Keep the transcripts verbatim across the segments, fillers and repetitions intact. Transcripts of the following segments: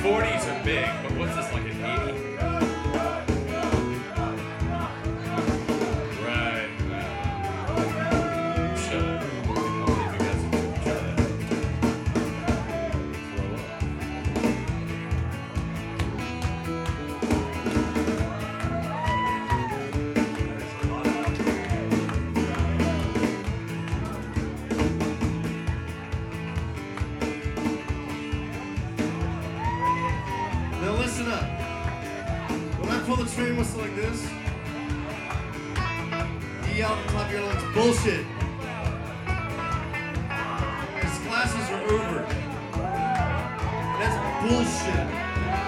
forties are big, but what's this, like an eighty? Right. Shut up. I'll leave you guys to try that. Throw up. Now listen up. When I pull the train whistle like this, you yell at the top of your lungs, bullshit. His classes are over. That's bullshit.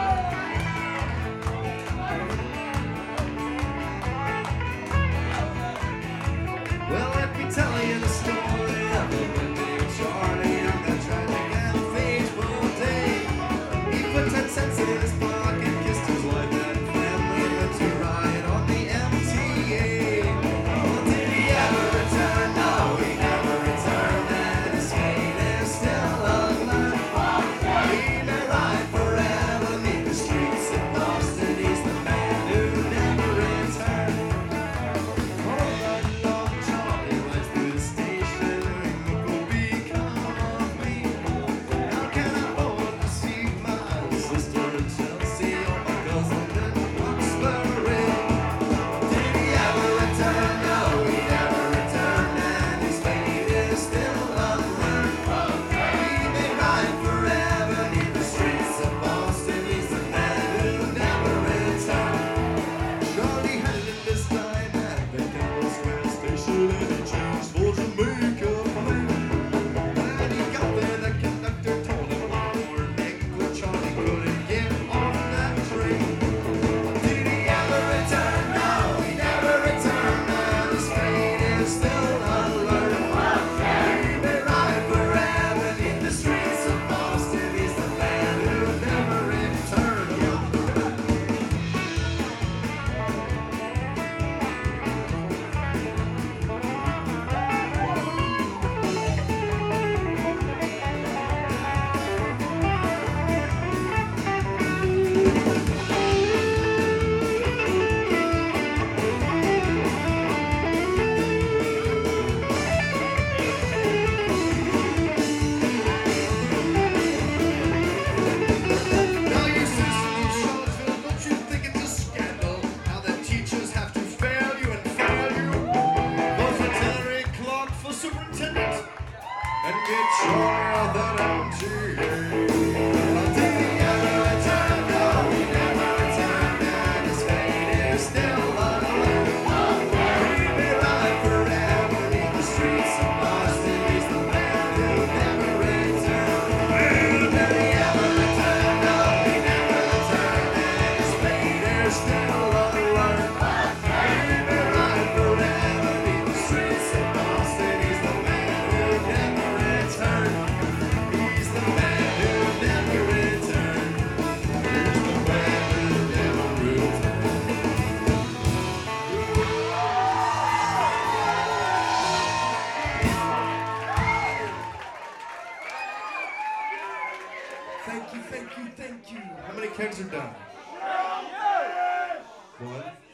Well, let me tell you the story of a man named Charlie on that tragic and fateful day. He put ten cents in his pocket, kissed his wife and family, went to ride on the M T A. Well, did he ever return? No, he never returned, and his fate is still unknown. He may ride forever, leave the streets of Boston. He's the man who never returned. All night long, Charlie went to the station, ring will become of me. How can I afford to see my sister in Chelsea or my cousin in Roxbury? Did he ever return? No, he never returned, and his fate is still unlearned. He may ride forever, near the streets of Boston. He's the man who never returned. Charlie had it this time at the Campbell Square station, and he changed for Jamaica Plain. When he got there, the conductor told him one more nick, but Charlie couldn't get off that train. Did he ever return? No, he never returned, and his fate is still unlearned. He may ride forever in the streets of Boston. He's the man who never returned. Now you citizens of Charlottesville, don't you think it's a scandal how the teachers have to fail you and fail you? Vote for Hillary Clark for superintendent and get Charlie that M T A. Did he ever return? No, he never returned, and his fate is still unknown. He may ride forever in the streets of Boston. He's the man who never returned. Did he ever return? No, he never returned, and his fate is still unlearned. He may ride forever in the streets of Boston. He's the man who never returned. He's the man who never returned. He's the man who never returned. Thank you, thank you, thank you. How many kegs are done? One.